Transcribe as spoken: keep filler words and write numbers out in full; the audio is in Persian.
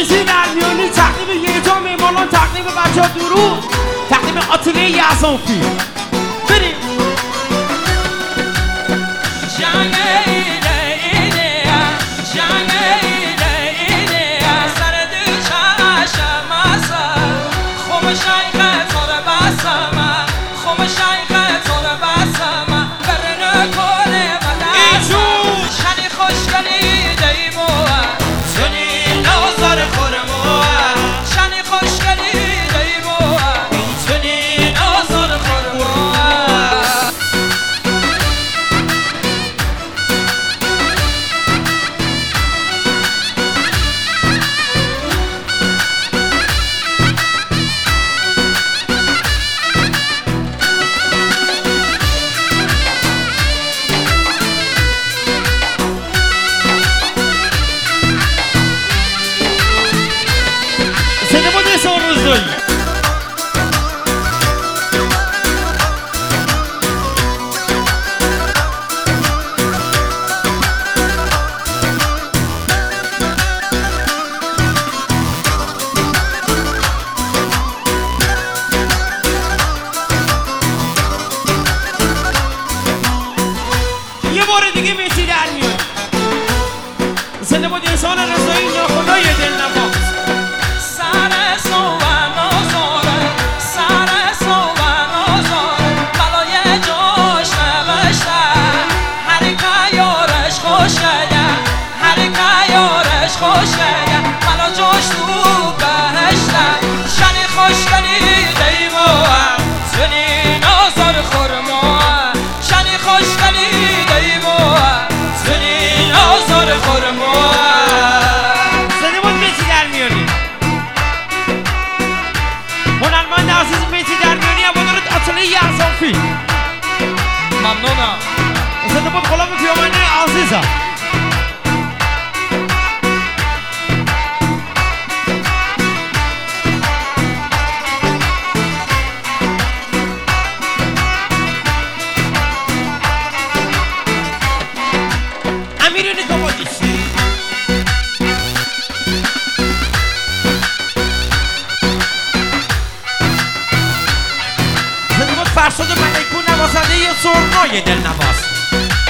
مسی درمیانی تقدیم یکتا میمالان، تقدیم بچه ها درود، تقدیم آتلیه یزافی. بریم یه بار دیگه مسی درمیانی. زنده بود انسان رضایی ناخدای دلنواز. سر صوبن آزاره، سر صوبن آزاره، بلای جاش نوشته، هر که یارش خوشه، هر که یارش خوشه، بلا جاش تو بهشته. شنی خوشگلی دیوه، زنی نازار خورما، شنی خوشگلی دیوه، زنی نازار خورما. زنده بود مسی درمیانی. هنرمند عزیز مسی درمیانی عبادت آتلیه یزافی. ممنونم. زنده بود غلام پیامنده عزیزم. امیرین کامادیسی. زنده بود فرشاد ملکون نوازنده سرنای دلنواز.